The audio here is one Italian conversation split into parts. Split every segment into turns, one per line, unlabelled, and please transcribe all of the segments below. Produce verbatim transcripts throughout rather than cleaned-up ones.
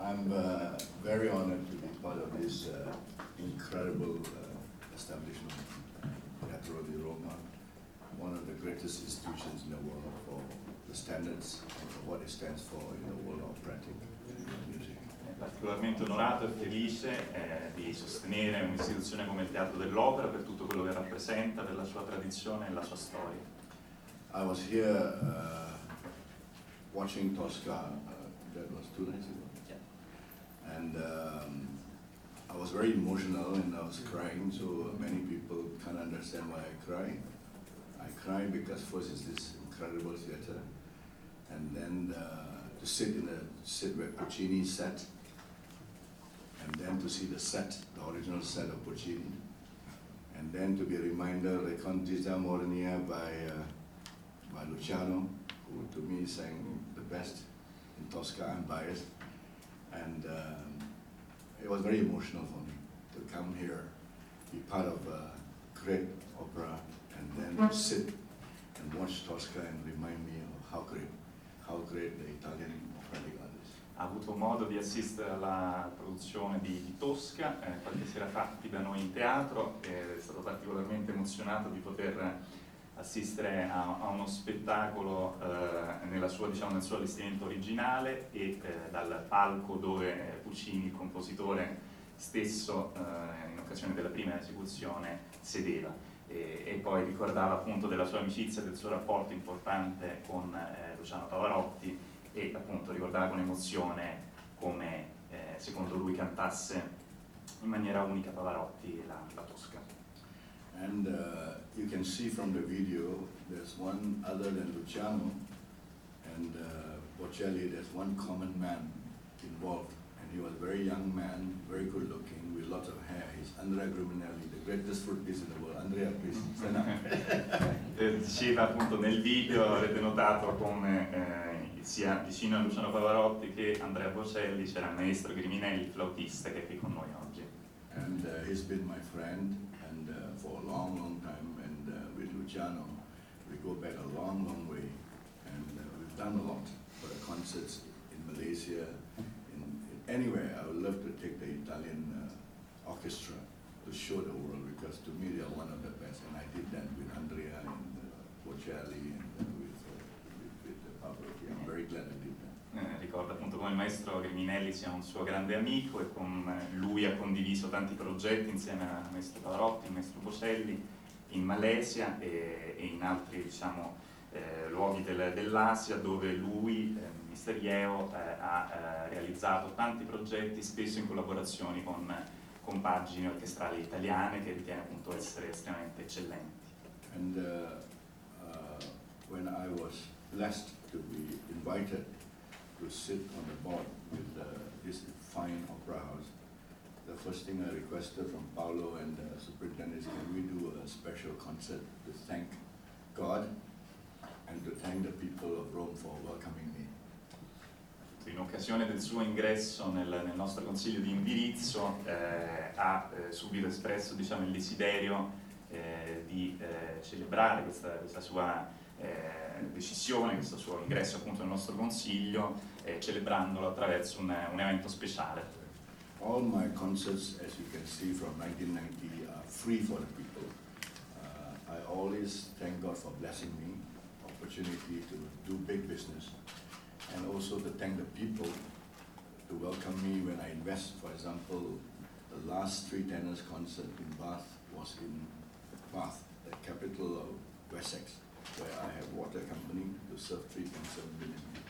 I'm uh, very honored to be part of this uh, incredible uh, establishment, Teatro di Roma, one of the greatest institutions in the world for the standards and for what it stands for in the world of operatic music.
È particolarmente onorato e felice eh, di sostenere un'istituzione come il Teatro dell'Opera per tutto quello che rappresenta, per la sua tradizione e la sua storia.
I was here uh, watching Tosca, uh, that was two nights ago.
Yeah.
And um, I was very emotional and I was crying, so many people can't understand why I cry. I cry because first it's this incredible theater, and then uh, to sit in the sit where Puccini sat, and then to see the set, the original set of Puccini, and then to be a reminder, Recontista Mornia by uh, by Luciano, who to me sang the best in Tosca. I'm biased, and um, it was very emotional for me to come here, be part of a great opera, and then to sit and watch Tosca and remind me of how great, how great the Italian operatic art is.
Ha avuto modo di assistere alla produzione di, di Tosca eh, qualche sera fa qui da noi in teatro, e è stato particolarmente emozionato di poter assistere a, a uno spettacolo eh, nella sua, diciamo, nel suo allestimento originale e eh, dal palco dove eh, Puccini, il compositore stesso, eh, in occasione della prima esecuzione sedeva, e, e poi ricordava appunto della sua amicizia, del suo rapporto importante con eh, Luciano Pavarotti, e appunto ricordava con emozione come eh, secondo lui cantasse in maniera unica Pavarotti la, la Tosca.
And uh, you can see from the video, there's one other than Luciano and uh, Bocelli, there's one common man involved. And he was a very young man, very good looking, with lots of hair. He's Andrea Gruminelli, the greatest fruitist in the world. Andrea, please, stand up.
Diceva appunto nel video, avrete notato come eh, sia vicino a Luciano Pavarotti che Andrea Bocelli c'era il maestro Griminelli, il flautista, che è qui con noi oggi.
And uh, he's been my friend and uh, for a long, long time. And uh, with Luciano, we go back a long, long way. And uh, we've done a lot for the concerts in Malaysia, in, in anywhere. I would love to take the Italian uh, orchestra to show the world, because to me they are one of the best. And I did that with Andrea and uh, Bocelli and uh, with, uh, with, with uh, Pavarotti. I'm very glad I did that.
Eh, ricorda appunto come il maestro Griminelli sia un suo grande amico, e con lui ha condiviso tanti progetti insieme al maestro Pavarotti, al maestro Bocelli, in Malesia e, e in altri, diciamo, eh, luoghi del, dell'Asia, dove lui, eh, mister Yeo, eh, ha eh, realizzato tanti progetti, spesso in collaborazione con compagini orchestrali italiane che ritiene appunto essere estremamente eccellenti.
And uh, uh, when I was blessed to be invited to sit on the board with uh, this fine opera house, the first thing I requested from Paolo and the superintendent is, can we do a special concert to thank God and to thank the people of Rome for welcoming me.
In occasione del suo ingresso nel, nel nostro consiglio di indirizzo eh, ha eh, subito espresso, diciamo, il desiderio eh, di eh, celebrare questa, questa sua eh, decisione, questo suo ingresso appunto nel nostro consiglio, eh, celebrandolo attraverso un, un evento speciale.
All my concerts, as you can see from nineteen ninety, are free for the people. Uh, I always thank God for blessing me, opportunity to do big business, and also to thank the people to welcome me when I invest. For example, the last Three Tenors concert in Bath was in Bath, the capital of Wessex, where I have water company to serve three point seven billion people.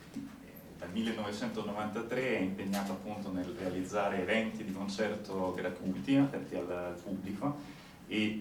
Dal millenovecentonovantatré è impegnato appunto nel realizzare eventi di concerto gratuiti, aperti al, al pubblico, e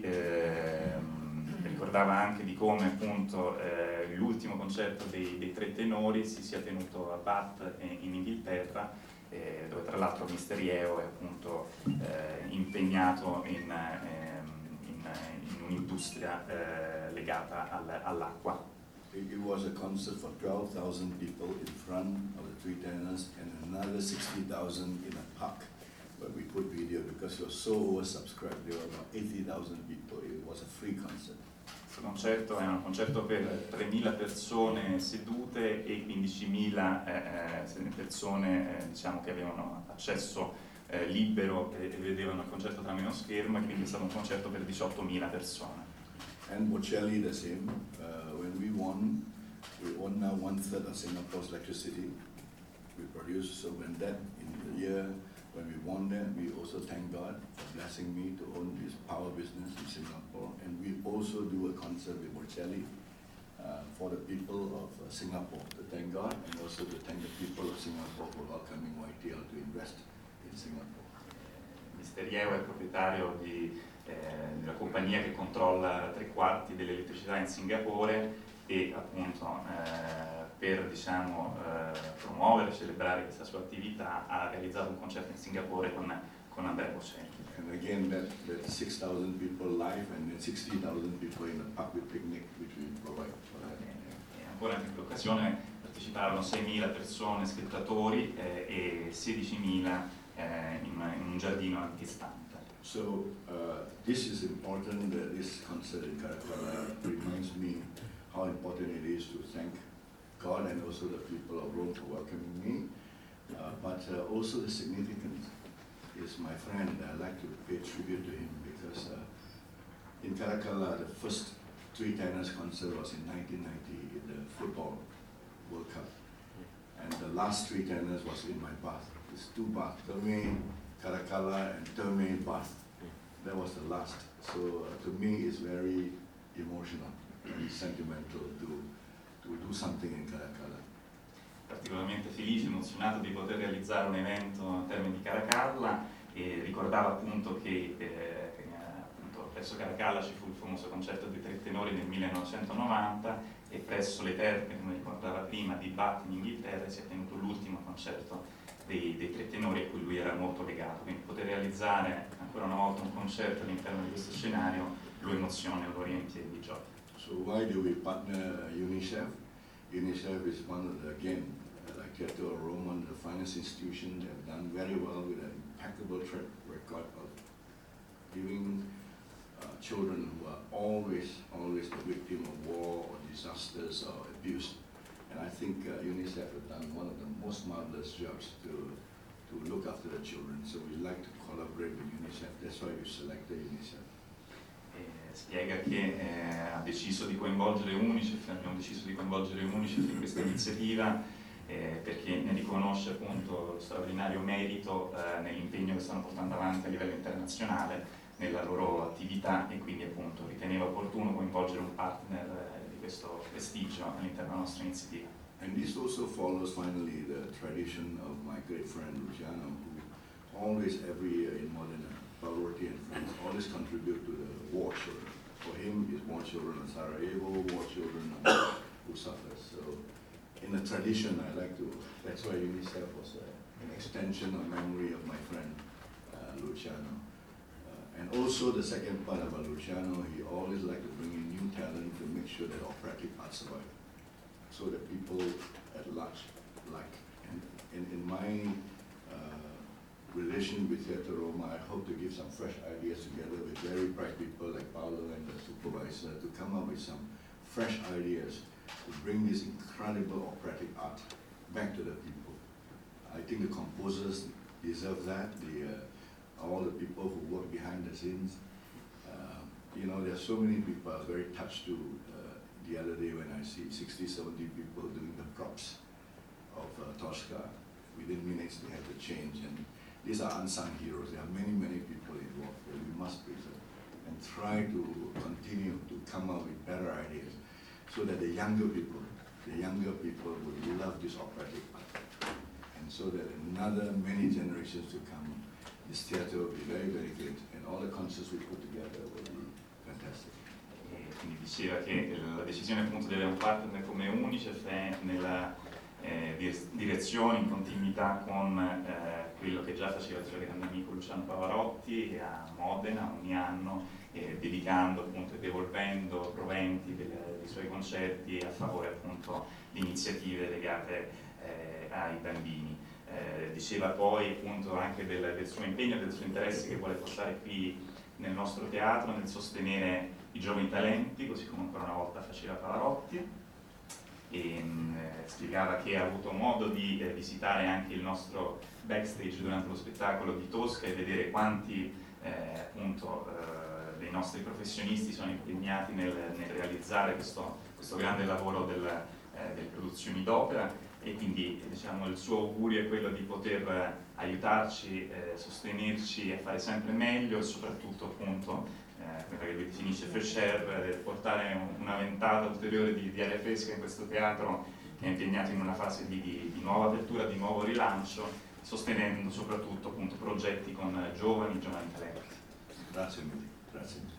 ehm, ricordava anche di come appunto eh, l'ultimo concerto dei, dei Tre Tenori si sia tenuto a Bath eh, in Inghilterra, eh, dove tra l'altro mister Yeo è appunto eh, impegnato in, eh, in, in un'industria eh, legata al, all'acqua.
It, it was a concert for twelve thousand people in front of the Three Tenors and another sixty thousand in a park. But we put video because it was so oversubscribed. There were about eighty thousand people. It was a free concert.
Questo concerto è un concerto per tremila persone sedute e quindicimila eh, persone eh, diciamo, che avevano accesso eh, libero e, e vedevano il concerto tramite uno schermo, e quindi è stato un concerto per diciottomila persone.
And Bocelli the same. Uh, when we won, we own now one third of Singapore's electricity. We produce, so when that, in the year when we won that, we also thank God for blessing me to own this power business in Singapore. And we also do a concert with Bocelli uh, for the people of uh, Singapore, to thank God, and also to thank the people of Singapore for welcoming Y T L to invest in Singapore.
mister Yeo è il proprietario di, eh, della compagnia che controlla tre quarti dell'elettricità in Singapore, e appunto eh, per diciamo, eh, promuovere e celebrare questa sua attività ha realizzato un concerto in Singapore con, con Andrea Bocelli.
And again, that, that six thousand people live and then sixty thousand people in the public picnic, which we provide for that.
E ancora in quell'occasione parteciparono seimila persone, spettatori, eh, e sedicimila eh, in, in un giardino antistante.
So uh, this is important, uh, this concert in Caracal reminds me how important it is to thank God and also the people of Rome for welcoming me, uh, but uh, also the significance is my friend. I like to pay tribute to him because uh, in Caracal the first three tenors concert was in nineteen ninety in the football World Cup, and the last three tenors was in my bath. It's two baths, Terme, Caracal and Terme bath. That was the last. So uh, to me it's very emotional and sentimental to, to do something in Caracal.
Particolarmente felice, emozionato di poter realizzare un evento a Terme di Caracalla, e ricordava appunto che eh, appunto presso Caracalla ci fu il famoso concerto dei tre tenori nel millenovecentonovanta, e presso le Terme, come ricordava prima, di Bath in Inghilterra si è tenuto l'ultimo concerto dei, dei tre tenori a cui lui era molto legato. Quindi poter realizzare ancora una volta un concerto all'interno di questo scenario lo emoziona e lo riempie di gioia.
So why do we partner uh, UNICEF? UNICEF is one of the, again, uh, like Theatre Rome, one of the finest institutions. They have done very well with an impeccable track record of giving uh, children who are always, always the victim of war or disasters or abuse. And I think uh, UNICEF have done one of the most marvelous jobs to, to look after the children. So we like to collaborate with UNICEF. That's why we selected UNICEF.
Spiega che eh, ha deciso di coinvolgere UNICEF, abbiamo deciso di coinvolgere UNICEF in questa iniziativa eh, perché ne riconosce appunto lo straordinario merito eh, nell'impegno che stanno portando avanti a livello internazionale nella loro attività, e quindi appunto riteneva opportuno coinvolgere un partner eh, di questo prestigio all'interno della nostra iniziativa.
And this also follows finally the tradition of my great friend Luciano, who always every year in Modena, Pavarotti and friends always contribute to the war children. For him, it's war children of Sarajevo, war children who suffer. So, in the tradition, I like to. That's why UNICEF was uh, an extension of memory of my friend uh, Luciano. Uh, and also the second part about Luciano, he always liked to bring in new talent to make sure that operatic art survive, so that people at large like. And in, in my relation with Theatre Roma, I hope to give some fresh ideas together with very bright people like Paolo and the supervisor to come up with some fresh ideas to bring this incredible operatic art back to the people. I think the composers deserve that, the, uh, all the people who work behind the scenes. Uh, you know, there are so many people. I was very touched to uh, the other day when I see sixty, seventy people doing the props of uh, Tosca. Within minutes they had to change, and these are unsung heroes. There are many, many people involved that we must preserve and try to continue to come up with better ideas so that the younger people, the younger people will love this operatic art. And so that another many generations to come, this theatre will be very, very good, and all the concerts we put together will be fantastic.
E quindi diceva che la decisione appunto di avere un partner come UNICEF è nella Eh, direzione, in continuità con eh, quello che già faceva il suo grande amico Luciano Pavarotti a Modena ogni anno, eh, dedicando appunto e devolvendo proventi del, dei suoi concerti a favore appunto di iniziative legate eh, ai bambini. Eh, diceva poi appunto anche del, del suo impegno e del suo interesse che vuole portare qui nel nostro teatro, nel sostenere i giovani talenti, così come ancora una volta faceva Pavarotti, e eh, spiegava che ha avuto modo di eh, visitare anche il nostro backstage durante lo spettacolo di Tosca e vedere quanti eh, appunto eh, dei nostri professionisti sono impegnati nel, nel realizzare questo, questo grande lavoro del, eh, delle produzioni d'opera, e quindi diciamo, il suo augurio è quello di poter eh, aiutarci, eh, sostenerci a fare sempre meglio, e soprattutto appunto eh, quella che lui definisce fresh air, portare una ventata ulteriore di, di aria fresca in questo teatro che è impegnato in una fase di, di, di nuova apertura, di nuovo rilancio, sostenendo soprattutto appunto progetti con giovani, giovani talenti.
Grazie mille, grazie.